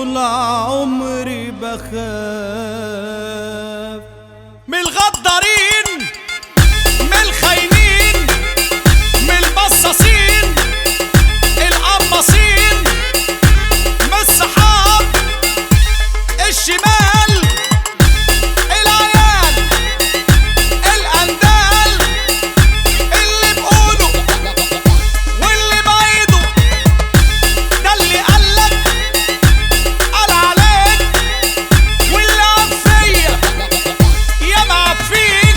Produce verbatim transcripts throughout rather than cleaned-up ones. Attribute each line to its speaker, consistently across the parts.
Speaker 1: طول عمري بخاف من الغدارين، من الخاينين، من البصاصين، القماصين، من الصحاب الشمال، العيال الاندال، اللي بقوله واللي بعيده، ده اللي قالك قال عليك، واللي عاب فيا ياما عاب فيك.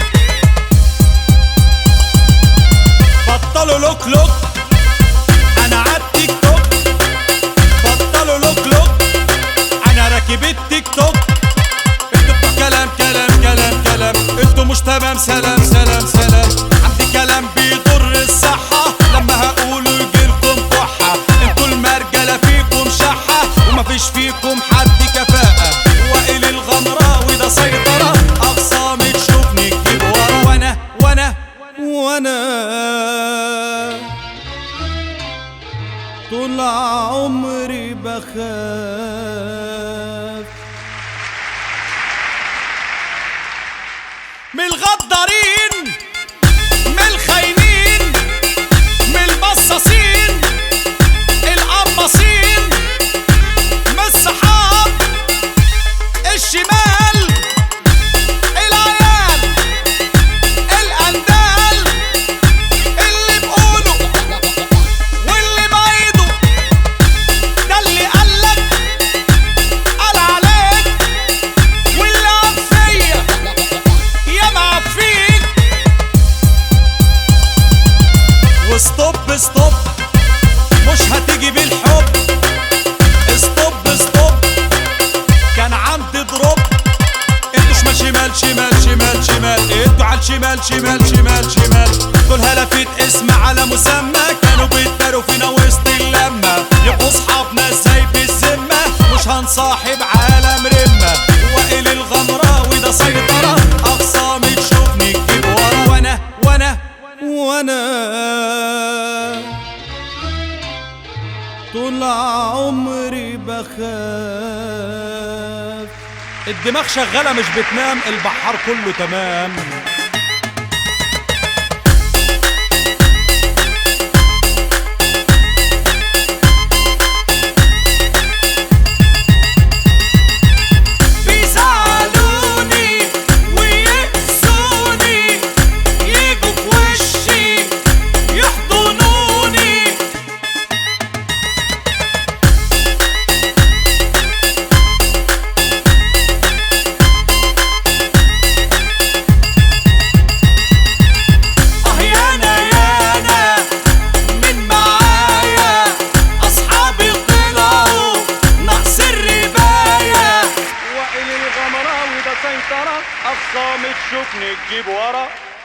Speaker 1: بطلوا لوك لوك انا عالتيك توك، بطلوا لوك لوك انا راكب التيك توك. انتوا بتوع كلام كلام كلام كلام، انتوا مش تمام. سلام سلام سلام. عندي كلام بيضر الصحة، لما هقوله يجيلكم كحة. انتوا المرجلة فيكم شحة، ومفيش فيكم حد كفاءة. وائل الغمراوي ده سيطرة، أقسامي تشوفني تجيب ورا. وانا وانا وانا طول عمري بخاف من الغدارين، من الخاينين، من البصاصين، القماصين، من الصحاب الشمال، العيال الاندال، اللي بقوله واللي بعيده، ده اللي قالك قال عليك، واللي عاب فيا ياما عاب فيك. وستوب ستوب مش هتيجي بالحب، ستوب ستوب كان عندي دروب. انتوا شمال شمال شمال شمال شمال، انتوا على الشمال شمال شمال شمال. دول هلفت اسم على مسمى، كانوا بيتداروا فينا وسط اللمة. يبقوا صحابنا ازاي بالذمة، مش هنصاحب عالم رمة. وائل الغمراوي ده سيطرة، أقسامي تشوفني تجيب ورا. وانا وانا وانا طول عمري بخاف. الدماغ شغالة مش بتنام، البحار كله تمام. بيزعلوني ويقسوني، يجوا في وشي يحضنوني. اه يانا يانا من معايا، اصحابي طلعوا نقص الرباية. وائل الغمراوي ده سيطرة، أقسامي تشوفني تجيب ورا.